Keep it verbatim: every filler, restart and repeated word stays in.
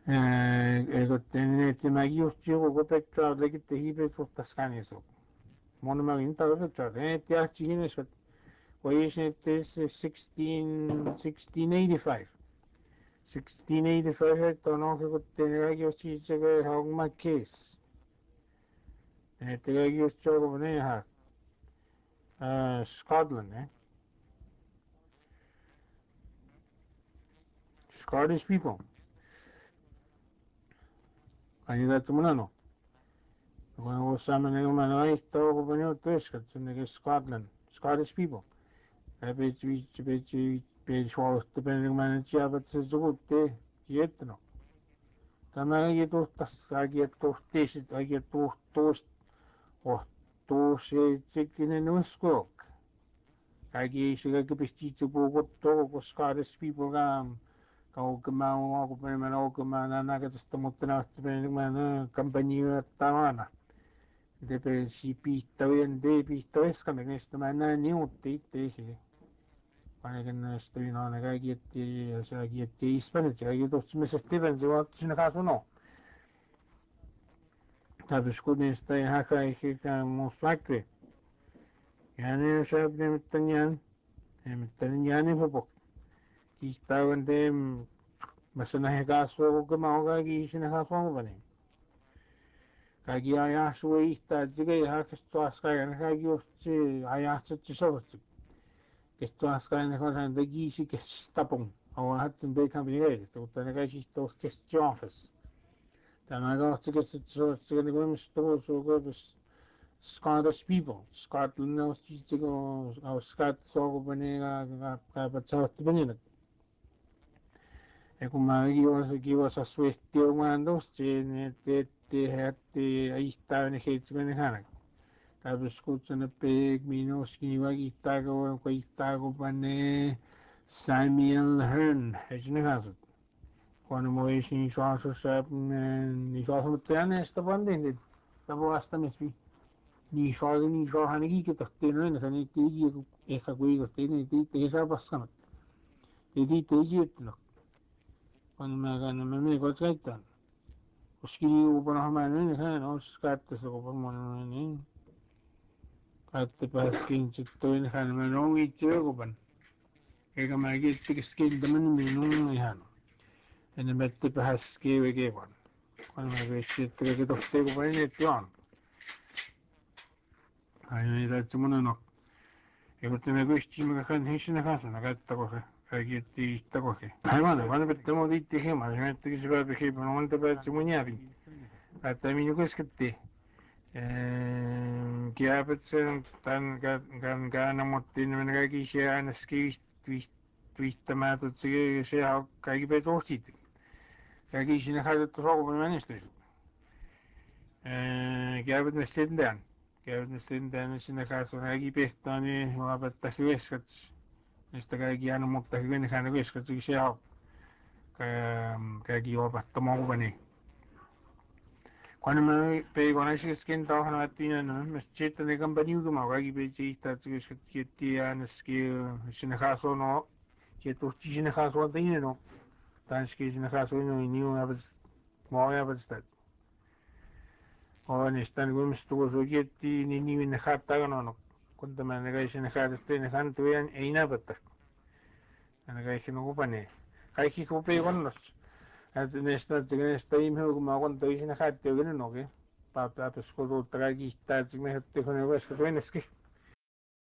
이것때문에 마기우스지고 고백자 레기테 히베소 타스카니소 모노마긴 타르베자 네 티아치기네서 고이시네테스 sixteen sixteen eighty-five sixteen eighty-five 했던 그것때문에 마기우스지가 하고마 케이스 네 티아기우스지고 보네 하 Scotland, eh? Scottish people. Candidato Mulano. When was Simon Engelman, I thought of a new twist, it's Scotland, Scottish people. I bet you, bet you, bet you, depending on the job, it's a good day, yet no. Then I get to, I get to taste it, I get to toast, or to say chicken in a squawk. I guess I could be teachable what dog Scottish people um. Kau kemau aku pengen mana aku kemana nak kita setemu tenang pengen mana company tawana de pe si pista bien de pista es kan dengan mana ni utti te he pana kan estoy no na ga gitti sa gitti Spanish ga gitti dos meses Steven je wat sin caso no ta biscuit sta ha ka he ka mo factory yani sa de mitanyan mitanyan ni po kita wande masana ga so ko ma ga gi sin ha so bane kagi aya suwe ista jiga ya kesto aska na kagi osti aya tsi so kesto aska na ko san de gi si ke stapon o hat zum be kan bine to ta na ga si to kesto office ta na ga osti ke so so ne go mi sto so go bis Scottish people Scotland no si jigo au scat so go bane ga ga ka pa sa ti bane e kuma gi was gi was a swift ti o mando si ne te te het te ahí está en el Benjana. Tal escuchan a peg, minos, kiniwagi, tago, kway tago pane, Samuel Hearn, es un caso. Cuando me voy sin suazo, ni suazo me traen esta banda, la voy hasta me spi. Ni suazo ni suazo hanegi que te tiene, no ni te y e hakui que tiene, te te esa pasama. Te te te y no. Cuando me hagan me me gochaitan. Uskili upon hamane ne kan os skatte so upon mon katte paskin chitto in han manong itche upon ega magi tik skin daman minung ihan ene mette paske wege wan kon magi shit ke to te upon ne tion ai da tsumono no ego te mego ichi me kan hishin ha sa nagatta ko agi ti itta ko ke ai wana wana bette mo di te he ma mette ki siba be ke non te pa tsumunya bi atta mi ko skatte Kiabetsen tan gan gan motin men gagi sia an ski twist twist tomato tsige sia gagi be torsit gagi sin hada to rogo men este eh kiabet me stendan kiabet me stendan sin hada gagi be tani wa betta hweskat este gagi an motta hwen hana hweskat sia gagi wa batta mo bane Cuando me pego con ese skin trabaja en la tina no me cheta de campaña que me haga que peche está que es que tía no es que sin caso no que tú sin caso tiene no tan es que sin caso no ni una vez voy a ver está o en esta no me estuvo so que ti ni ni en jata no no cuando me nega sin jata este en jata vean e ina bata nega que no opane hay que so pego con los en esta en esta y me como cuando dicen jata que no no que Papa, pues, cuando tragi está, me te con el hueso, que es que